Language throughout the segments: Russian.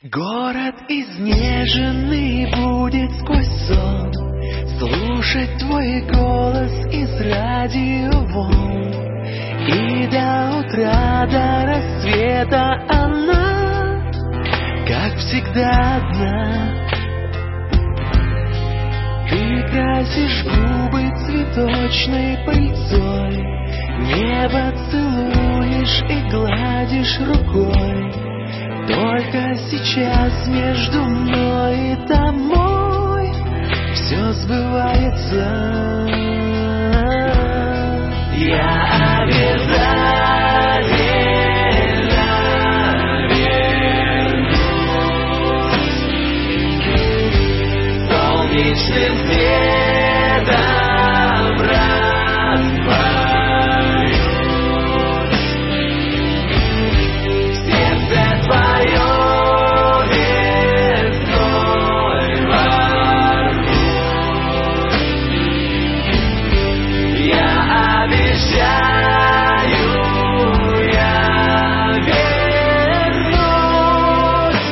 Город изнеженный будет сквозь сон слушать твой голос из радиоволн. И до утра, до рассвета она, как всегда, одна. Ты красишь губы цветочной пыльцой, небо целуешь и гладишь рукой. Только сейчас между мной и тобой все сбывается. Я обязательно вернусь, солнечным светом растворюсь, в сердце твое весной ворвусь. Я обещаю, я вернусь.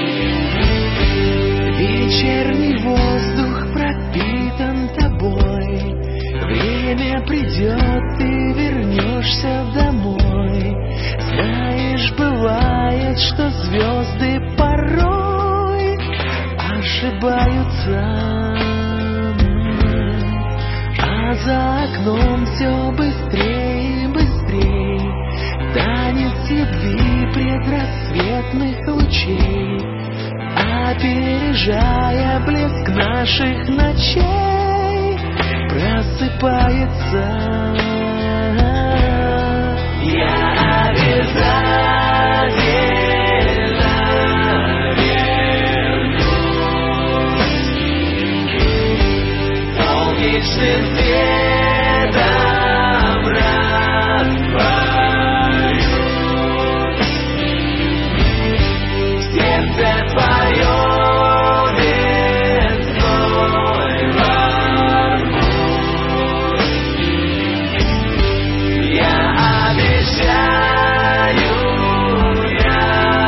Вечерний воздух пропитан тобой. Время придет, ты вернешься домой. Знаешь, бывает, что звезды порой ошибаются, а за окном все быстрее и быстрее танец любви предрассветных лучей, опережая блеск наших ночей, просыпается. Я обязательно вернусь, солнечным светом растворюсь, в сердце твое весной ворвусь. Я обещаю, я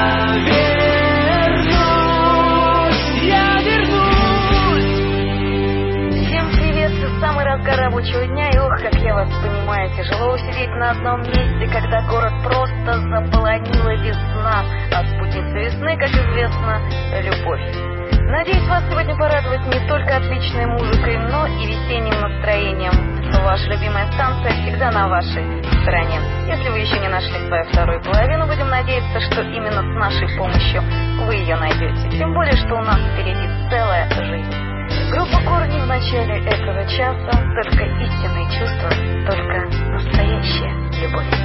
вернусь. Всем привет, это самый разгар рабочего дня, и ох, как я вас понимаю, тяжело усидеть на одном месте, когда город просто заполонила весна, а спутница весны, как известно, любовь. Надеюсь, вас сегодня порадовать не только отличной музыкой, но и весенним настроением, что ваша любимая станция всегда на вашей стороне. Если вы еще не нашли свою вторую половину, будем надеяться, что именно с нашей помощью вы ее найдете. Тем более, что у нас впереди целая жизнь. Группа «Корни» в начале этого часа. Только истинные чувства, только настоящая любовь.